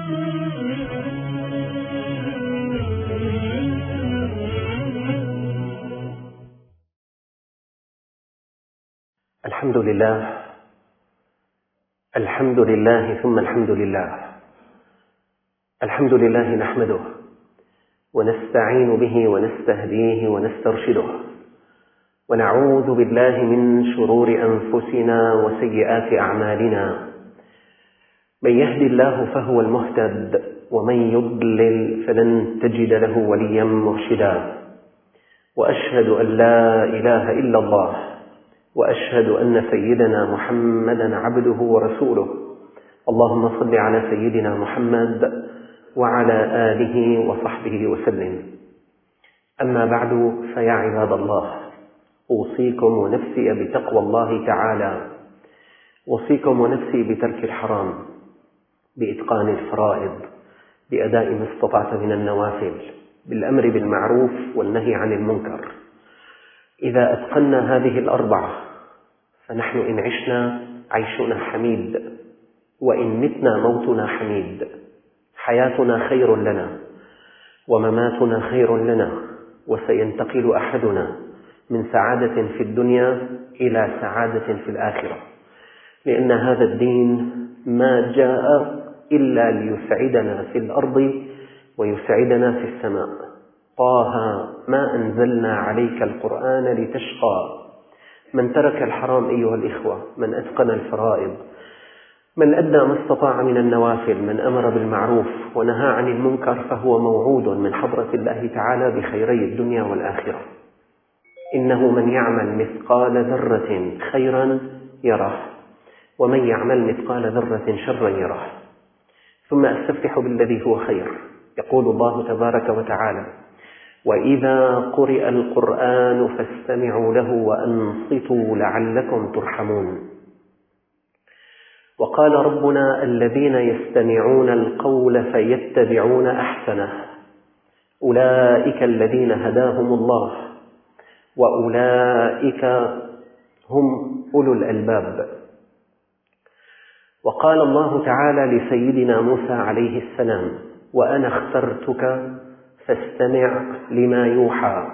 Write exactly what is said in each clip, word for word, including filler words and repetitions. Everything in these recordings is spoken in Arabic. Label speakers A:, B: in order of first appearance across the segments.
A: الحمد لله الحمد لله ثم الحمد لله الحمد لله نحمده ونستعين به ونستهديه ونسترشده ونعوذ بالله من شرور أنفسنا وسيئات أعمالنا. من يهد الله فهو المهتد ومن يضلل فلن تجد له وليا مرشدا. وأشهد أن لا إله إلا الله وأشهد أن سيدنا محمدا عبده ورسوله. اللهم صل على سيدنا محمد وعلى آله وصحبه وسلم. أما بعد، فيا عباد الله، أوصيكم ونفسي بتقوى الله تعالى، أوصيكم ونفسي بترك الحرام، بإتقان الفرائض، بأداء ما استطعت من النوافل، بالأمر بالمعروف والنهي عن المنكر. إذا أتقنا هذه الأربعة فنحن إن عشنا عيشنا حميد، وإن متنا موتنا حميد. حياتنا خير لنا ومماتنا خير لنا، وسينتقل أحدنا من سعادة في الدنيا إلى سعادة في الآخرة، لأن هذا الدين ما جاء إلا ليسعدنا في الأرض ويسعدنا في السماء. طه ما أنزلنا عليك القرآن لتشقى. من ترك الحرام أيها الإخوة، من أتقن الفرائض، من أدى ما استطاع من النوافل، من أمر بالمعروف ونهى عن المنكر، فهو موعود من حضرة الله تعالى بخيري الدنيا والآخرة. إنه من يعمل مثقال ذرة خيرا يره، ومن يعمل مثقال ذرة شرا يره. ثم أستفتح بالذي هو خير. يقول الله تبارك وتعالى: وإذا قرئ القرآن فاستمعوا له وأنصتوا لعلكم ترحمون. وقال ربنا: الذين يستمعون القول فيتبعون أحسنه أولئك الذين هداهم الله وأولئك هم أولو الألباب. وقال الله تعالى لسيدنا موسى عليه السلام: وأنا اخترتك فاستمع لما يوحى.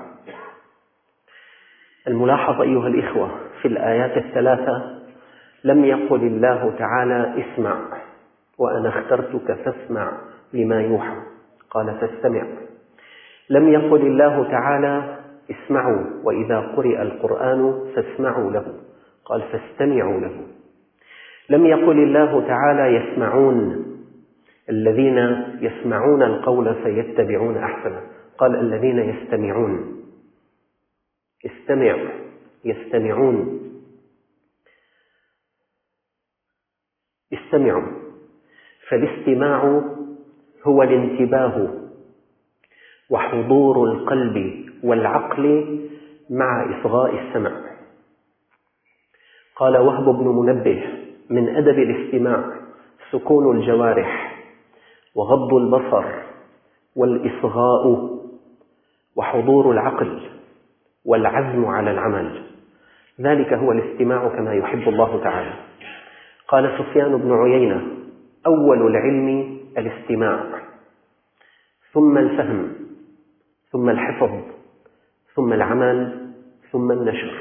A: الملاحظ أيها الإخوة في الآيات الثلاثة، لم يقل الله تعالى اسمع وأنا اخترتك فاسمع لما يوحى، قال فاستمع. لم يقل الله تعالى اسمعوا وإذا قرئ القرآن فاسمعوا له، قال فاستمعوا له. لم يقل الله تعالى يسمعون، الذين يسمعون القول فيتبعون أحسنه، قال الذين يستمعون. استمع، يستمعون، استمعوا. فالاستماع هو الانتباه وحضور القلب والعقل مع إصغاء السمع. قال وهب بن منبه: من أدب الاستماع سكون الجوارح وغض البصر والإصغاء وحضور العقل والعزم على العمل. ذلك هو الاستماع كما يحب الله تعالى. قال سفيان بن عيينة: أول العلم الاستماع، ثم الفهم، ثم الحفظ، ثم العمل، ثم النشر.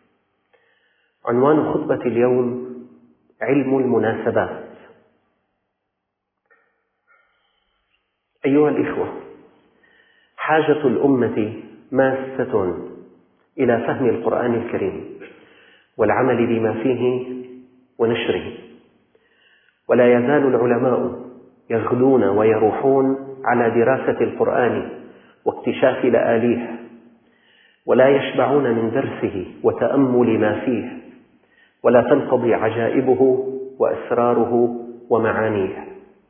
A: عنوان خطبة اليوم: علم المناسبات. أيها الإخوة، حاجة الأمة ماسة إلى فهم القرآن الكريم والعمل بما فيه ونشره، ولا يزال العلماء يغدون ويروحون على دراسة القرآن واكتشاف لآليه، ولا يشبعون من درسه وتأمل ما فيه، ولا تنقضي عجائبه وأسراره ومعانيه.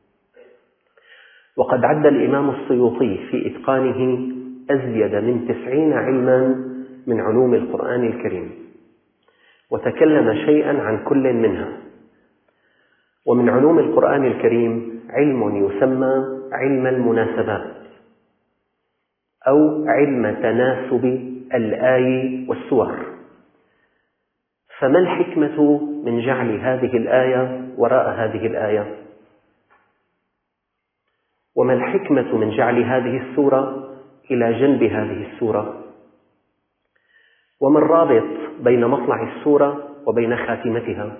A: وقد عد الإمام السيوطي في إتقانه أزيد من تسعين علما من علوم القرآن الكريم، وتكلم شيئا عن كل منها. ومن علوم القرآن الكريم علم يسمى علم المناسبات، أو علم تناسب الآي والسور. فما الحكمة من جعل هذه الآية وراء هذه الآية؟ وما الحكمة من جعل هذه السورة إلى جنب هذه السورة؟ وما الرابط بين مطلع السورة وبين خاتمتها؟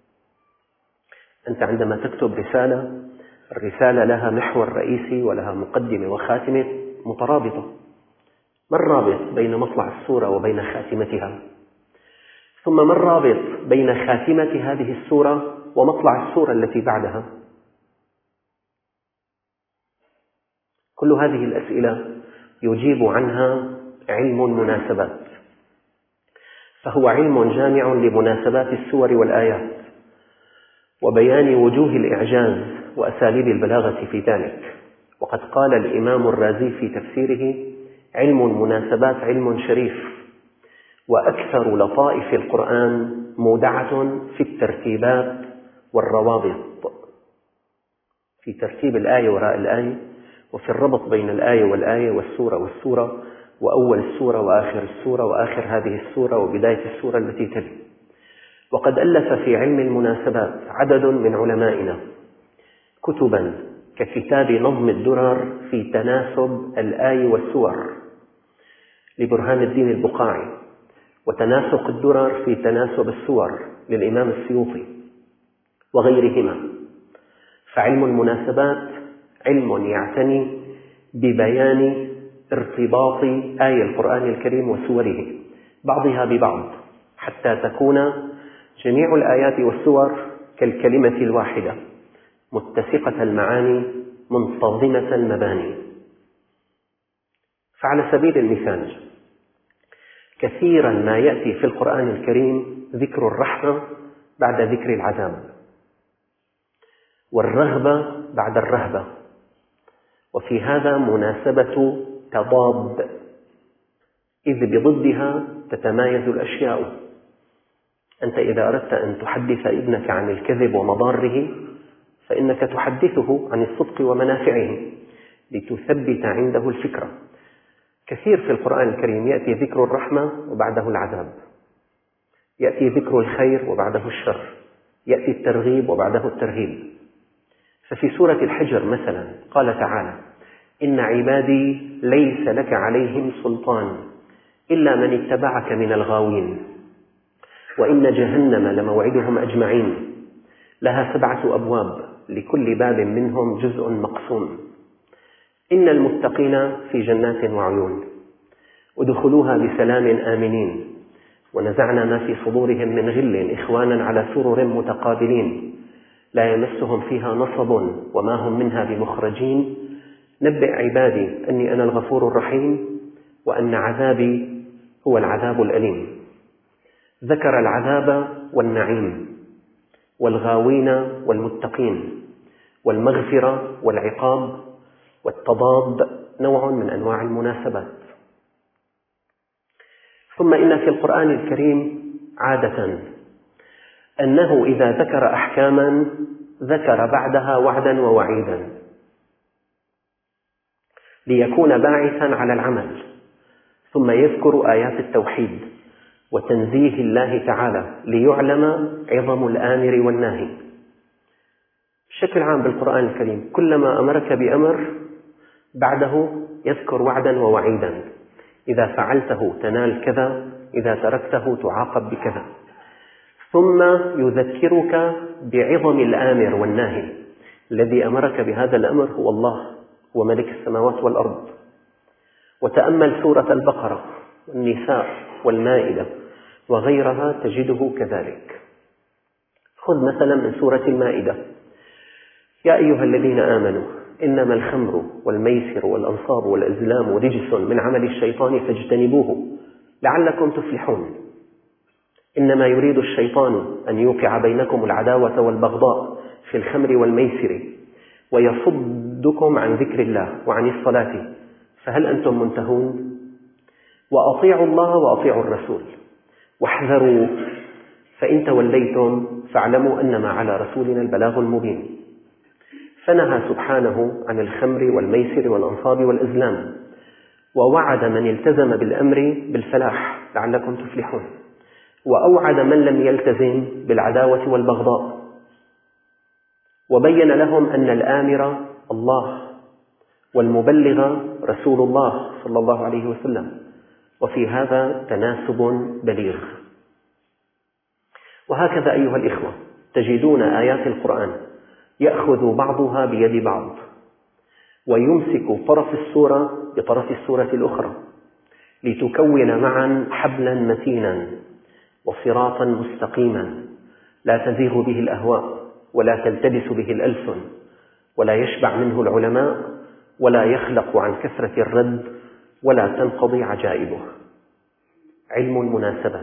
A: أنت عندما تكتب رسالة، الرسالة لها محور رئيسي ولها مقدمة وخاتمة مترابطة. ما الرابط بين مطلع السورة وبين خاتمتها؟ ثم ما الرابط بين خاتمة هذه السورة ومطلع السورة التي بعدها؟ كل هذه الأسئلة يجيب عنها علم المناسبات، فهو علم جامع لمناسبات السور والآيات وبيان وجوه الإعجاز وأساليب البلاغة في ذلك. وقد قال الإمام الرازي في تفسيره: علم المناسبات علم شريف، وأكثر لطائف القرآن مودعة في الترتيبات والروابط، في ترتيب الآية وراء الآية، وفي الربط بين الآية والآية والسورة والسورة، وأول السورة وآخر السورة وآخر هذه السورة وبداية السورة التي تلي. وقد ألف في علم المناسبات عدد من علمائنا كتبا ككتاب نظم الدرر في تناسب الآي والسور لبرهان الدين البقاعي، وتناسق الدرر في تناسب السور للإمام السيوطي وغيرهما. فعلم المناسبات علم يعتني ببيان ارتباط آي القرآن الكريم وسوره بعضها ببعض، حتى تكون جميع الآيات والسور كالكلمة الواحدة، متسقة المعاني، منتظمة المباني. فعلى سبيل المثال، كثيرا ما يأتي في القرآن الكريم ذكر الرحمة بعد ذكر العذاب، والرغبة بعد الرهبة، وفي هذا مناسبة تضاد، إذ بضدها تتمايز الأشياء. أنت إذا أردت أن تحدث ابنك عن الكذب ومضاره، فإنك تحدثه عن الصدق ومنافعه لتثبت عنده الفكرة. كثير في القرآن الكريم يأتي ذكر الرحمة وبعده العذاب، يأتي ذكر الخير وبعده الشر، يأتي الترغيب وبعده الترهيب. ففي سورة الحجر مثلا قال تعالى: إن عبادي ليس لك عليهم سلطان إلا من اتبعك من الغاوين وإن جهنم لموعدهم أجمعين لها سبعة أبواب لكل باب منهم جزء مقسوم إن المتقين في جنات وعيون ادخلوها بسلام آمنين ونزعنا ما في صدورهم من غل إخوانا على سرر متقابلين لا يمسهم فيها نصب وما هم منها بمخرجين نبئ عبادي أني أنا الغفور الرحيم وأن عذابي هو العذاب الأليم. ذكر العذاب والنعيم والغاوين والمتقين والمغفرة والعقاب، والتضاد نوع من أنواع المناسبات. ثم إن في القرآن الكريم عادة أنه إذا ذكر أحكاما ذكر بعدها وعدا ووعيدا ليكون باعثا على العمل، ثم يذكر آيات التوحيد وتنزيه الله تعالى ليعلم عظم الآمر والناهي. بشكل عام بالقرآن الكريم كلما أمرك بأمر بعده يذكر وعدا ووعيدا: إذا فعلته تنال كذا، إذا تركته تعاقب بكذا. ثم يذكرك بعظم الآمر والناهي. الذي أمرك بهذا الأمر هو الله، هو ملك السماوات والأرض. وتأمل سورة البقرة والنساء والمائدة وغيرها تجده كذلك. خذ مثلا من سورة المائدة: يا أيها الذين آمنوا إنما الخمر والميسر والأنصاب والأزلام رجس من عمل الشيطان فاجتنبوه لعلكم تفلحون. إنما يريد الشيطان أن يوقع بينكم العداوة والبغضاء في الخمر والميسر ويصدكم عن ذكر الله وعن الصلاة فهل أنتم منتهون؟ وأطيعوا الله وأطيعوا الرسول واحذروا فإن توليتم فاعلموا أنما على رسولنا البلاغ المبين. فنهى سبحانه عن الخمر والميسر والأنصاب والأزلام، ووعد من التزم بالأمر بالفلاح لعلكم تفلحون، وأوعد من لم يلتزم بالعداوة والبغضاء، وبين لهم أن الآمر الله والمبلغ رسول الله صلى الله عليه وسلم، وفي هذا تناسب بليغ. وهكذا أيها الإخوة تجدون آيات القرآن يأخذ بعضها بيد بعض، ويمسك طرف السورة بطرف السورة الأخرى، لتكون معا حبلا متينا وصراطا مستقيما لا تزيغ به الأهواء ولا تلتبس به الألسن ولا يشبع منه العلماء ولا يخلق عن كثرة الرد ولا تنقضي عجائبه. علم المناسبات.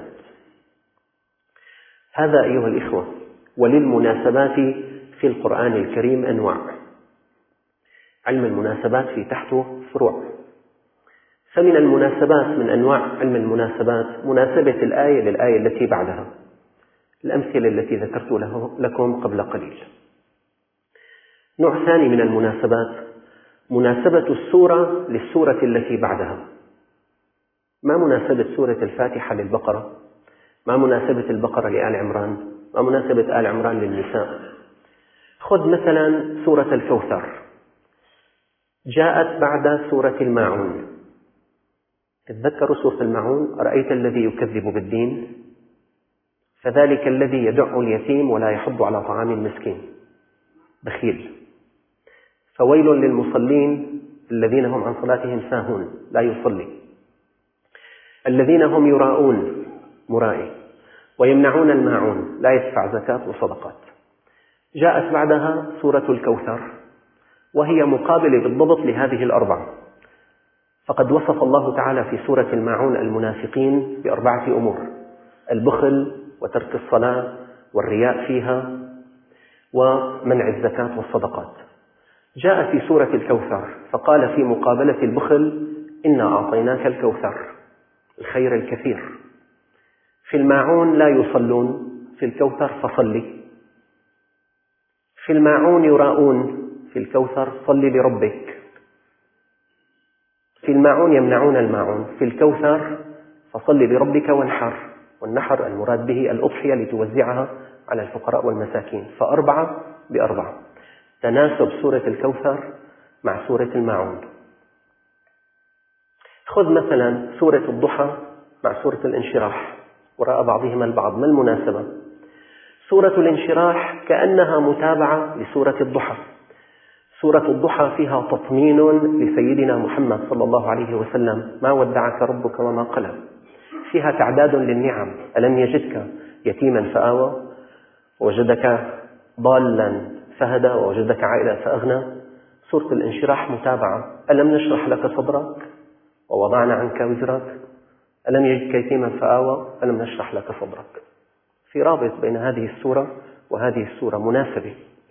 A: هذا أيها الإخوة. وللمناسبات في القرآن الكريم أنواع. علم المناسبات في تحته فروع. فمن المناسبات من أنواع علم المناسبات مناسبة الآية للآية التي بعدها، الأمثلة التي ذكرت لكم قبل قليل. نوع ثاني من المناسبات مناسبة السورة للسورة التي بعدها. ما مناسبة سورة الفاتحة للبقرة؟ ما مناسبة البقرة لآل عمران؟ ما مناسبة آل عمران للنساء؟ خذ مثلا سورة الكوثر، جاءت بعد سورة الماعون. تذكروا سورة الماعون: أرأيت الذي يكذب بالدين فذلك الذي يدع اليتيم ولا يحض على طعام المسكين، بخيل. فويل للمصلين الذين هم عن صلاتهم ساهون، لا يصلي. الذين هم يراءون، مرائي. ويمنعون الماعون، لا يدفع زكاة وصدقات. جاءت بعدها سورة الكوثر، وهي مقابلة بالضبط لهذه الأربعة. فقد وصف الله تعالى في سورة الماعون المنافقين بأربعة أمور: البخل وترك الصلاة والرياء فيها ومنع الزكاة والصدقات. جاء في سورة الكوثر فقال في مقابلة البخل: إنا أعطيناك الكوثر، الخير الكثير. في الماعون لا يصلون، في الكوثر فصلي. في الماعون يراءون، في الكوثر صل لربك. في الماعون يمنعون الماعون، في الكوثر فصل لربك وانحر. والنحر المراد به الأضحية لتوزعها على الفقراء والمساكين. فأربعة بأربعة، تناسب سورة الكوثر مع سورة الماعون. خذ مثلا سورة الضحى مع سورة الانشراح، وراء بعضهما البعض. ما المناسبة؟ سورة الانشراح كأنها متابعة لسورة الضحى. سورة الضحى فيها تطمين لسيدنا محمد صلى الله عليه وسلم: ما ودعك ربك وما قلى. فيها تعداد للنعم: ألم يجدك يتيما فآوى، ووجدك ضالا فهدى، ووجدك عائلا فأغنى. سورة الانشراح متابعة: ألم نشرح لك صدرك ووضعنا عنك وزرك. ألم يجدك يتيما فآوى، ألم نشرح لك صدرك. في رابط بين هذه السورة وهذه السورة، مناسبة.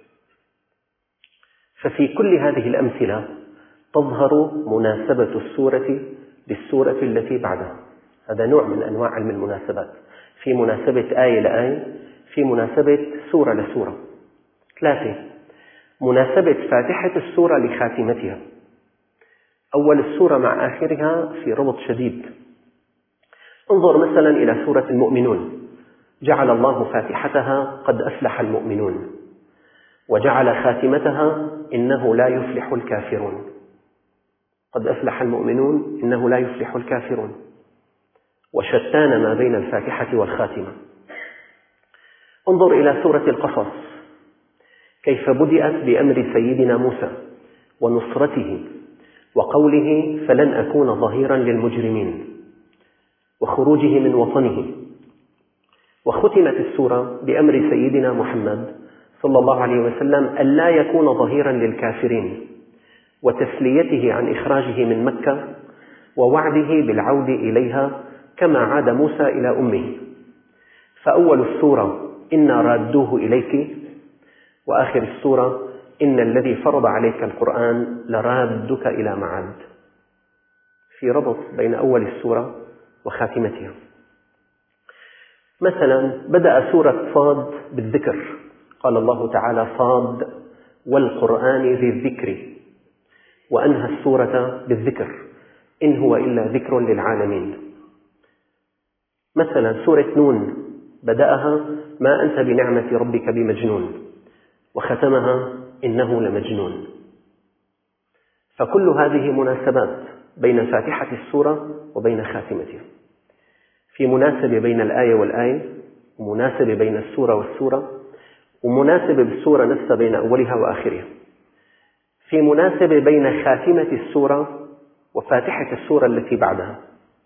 A: ففي كل هذه الأمثلة تظهر مناسبة السورة للسورة التي بعدها. هذا نوع من أنواع علم المناسبات. في مناسبة آية لآية، في مناسبة سورة لسورة. ثلاثة: مناسبة فاتحة السورة لخاتمتها. أول السورة مع آخرها في ربط شديد. انظر مثلا إلى سورة المؤمنون: جعل الله فاتحتها قد أفلح المؤمنون، وجعل خاتمتها إنه لا يفلح الكافرون. قد أفلح المؤمنون، إنه لا يفلح الكافرون. وشتان ما بين الفاتحة والخاتمة. انظر إلى سورة القصص كيف بدأت بأمر سيدنا موسى ونصرته وقوله: فلن أكون ظهيرا للمجرمين، وخروجه من وطنه. وختمت السورة بأمر سيدنا محمد صلى الله عليه وسلم ألا يكون ظهيرا للكافرين، وتسليته عن إخراجه من مكة، ووعده بالعودة إليها كما عاد موسى إلى أمه. فأول السورة: إنا رادوه إليك، وآخر السورة: إن الذي فرض عليك القرآن لرادك إلى معاد. في ربط بين أول السورة وخاتمتها. مثلا بدأ سورة صاد بالذكر، قال الله تعالى: صاد والقرآن ذي الذكر. وأنهى السورة بالذكر: إن هو إلا ذكر للعالمين. مثلا سورة نون بدأها: ما أنت بنعمة ربك بمجنون، وختمها: إنه لمجنون. فكل هذه مناسبات بين فاتحة السورة وبين خاتمتها، في مناسبة بين الآية والآية، ومناسبة بين السورة والسورة، ومناسبة بالسورة نفسها بين أولها وآخرها، في مناسبة بين خاتمة السورة وفاتحة السورة التي بعدها.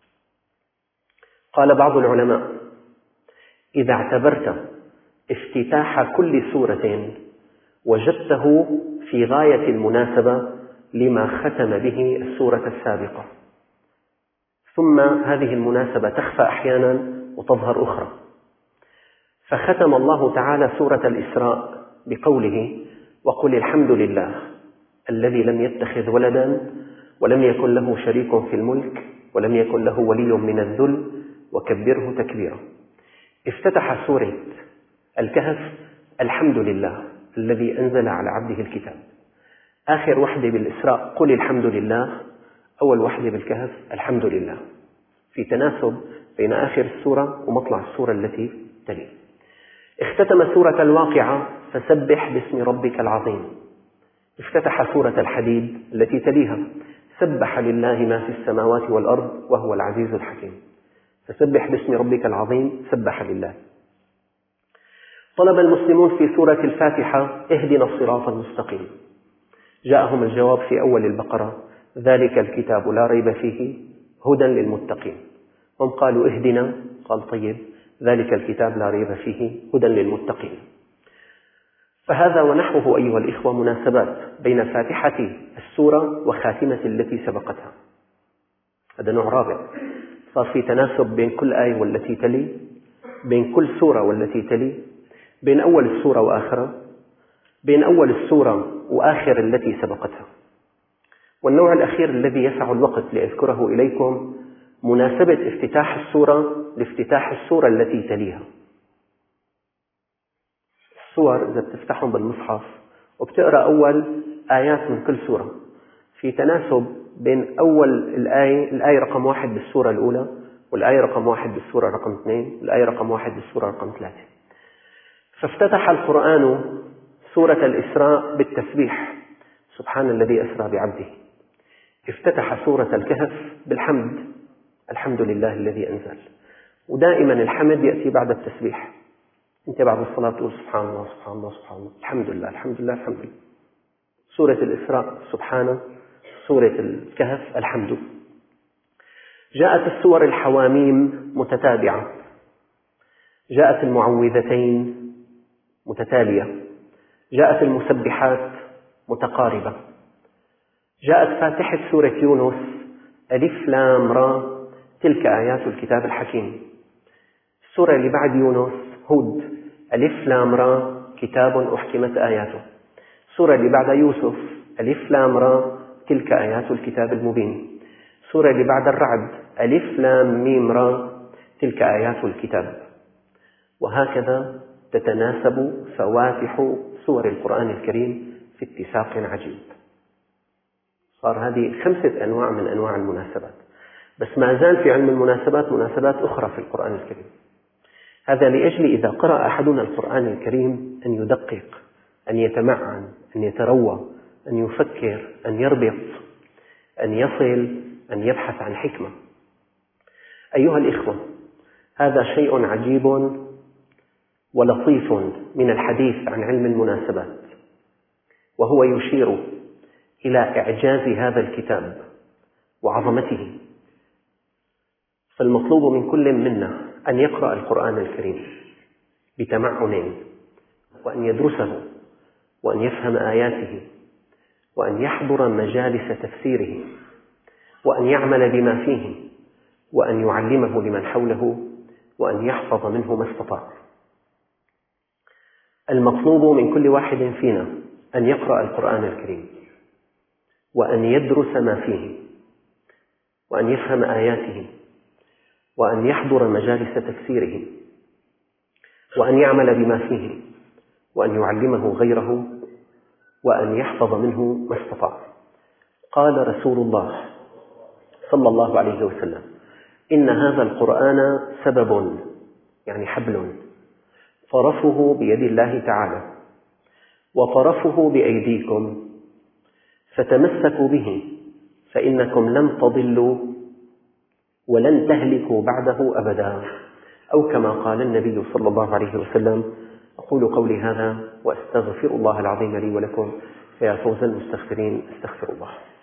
A: قال بعض العلماء: إذا اعتبرت افتتاح كل سورة وجدته في غاية المناسبة لما ختم به السورة السابقة، ثم هذه المناسبة تخفى أحيانا وتظهر أخرى. فختم الله تعالى سورة الإسراء بقوله: وقل الحمد لله الذي لم يتخذ ولدا ولم يكن له شريك في الملك ولم يكن له ولي من الذل وكبره تكبيرا. افتتح سورة الكهف: الحمد لله الذي أنزل على عبده الكتاب. آخر وحدة بالإسراء قل الحمد لله، أول وحدة بالكهف الحمد لله، في تناسب بين آخر السورة ومطلع السورة التي تلي. اختتم سورة الواقعة: فسبح باسم ربك العظيم. افتتح سورة الحديد التي تليها: سبح لله ما في السماوات والأرض وهو العزيز الحكيم. فسبح باسم ربك العظيم، سبح لله. طلب المسلمون في سورة الفاتحة: اهدنا الصراط المستقيم. جاءهم الجواب في أول البقرة: ذلك الكتاب لا ريب فيه هدى للمتقين. هم قالوا اهدنا، قال طيب ذلك الكتاب لا ريب فيه هدى للمتقين. فهذا ونحوه أيها الإخوة مناسبات بين فاتحة السورة وخاتمة التي سبقتها. هذا نوع رابع، صار في تناسب بين كل آية والتي تلي، بين كل سورة والتي تلي، بين أول السورة وآخرها، بين أول السورة وآخر التي سبقتها. والنوع الأخير الذي يسع الوقت لأذكره إليكم مناسبة افتتاح السورة لافتتاح السورة التي تليها. السور إذا بتفتحهم بالمصحف وبتقرأ أول آيات من كل سورة، في تناسب بين أول الآية الآية رقم واحد بالسورة الأولى، والآية رقم واحد بالسورة رقم اثنين، والآية رقم واحد بالسورة رقم ثلاثة. فافتتح القرآن سورة الإسراء بالتسبيح: سبحان الذي أسرى بعبده. افتتح سورة الكهف بالحمد: الحمد لله الذي أنزل. ودائما الحمد يأتي بعد التسبيح. أنت بعد الصلاة تقول سبحان الله سبحان الله سبحان الله، الحمد لله الحمد لله الحمد لله. سورة الإسراء سبحانه، سورة الكهف الحمد. جاءت السور الحواميم متتابعة، جاءت المعوذتين متتالية، جاءت المسبحات متقاربة، جاءت فاتحة سورة يونس: ألف لام را تلك آيات الكتاب الحكيم. السورة اللي بعد يونس هود: ألف لام را كتاب أحكمت آياته. السورة اللي بعد يوسف: ألف لام را تلك آيات الكتاب المبين. السورة اللي بعد الرعد: ألف لام ميم را تلك آيات الكتاب. وهكذا تتناسب فواتح سور القرآن الكريم في اتساق عجيب. صار هذه خمسة أنواع من أنواع المناسبات، بس ما زال في علم المناسبات مناسبات أخرى في القرآن الكريم. هذا لأجل إذا قرأ أحدنا القرآن الكريم أن يدقق، أن يتمعن، أن يتروى، أن يفكر، أن يربط، أن يصل، أن يبحث عن حكمة. أيها الإخوة، هذا شيء عجيب ولطيف من الحديث عن علم المناسبات، وهو يشير إلى إعجاز هذا الكتاب وعظمته. فالمطلوب من كل منا أن يقرأ القرآن الكريم بتمعن، وأن يدرسه، وأن يفهم آياته، وأن يحضر مجالس تفسيره، وأن يعمل بما فيه، وأن يعلمه لمن حوله، وأن يحفظ منه ما استطاع. المطلوب من كل واحد فينا أن يقرأ القرآن الكريم، وأن يدرس ما فيه، وأن يفهم آياته، وأن يحضر مجالس تفسيره، وأن يعمل بما فيه، وأن يعلمه غيره، وأن يحفظ منه ما استطاع. قال رسول الله صلى الله عليه وسلم: إن هذا القرآن سبب، يعني حبل، طرفه بيد الله تعالى وطرفه بأيديكم، فتمسكوا به فإنكم لن تضلوا ولن تهلكوا بعده أبدا، أو كما قال النبي صلى الله عليه وسلم. أقول قولي هذا وأستغفر الله العظيم لي ولكم، فيا فوز المستغفرين استغفر الله.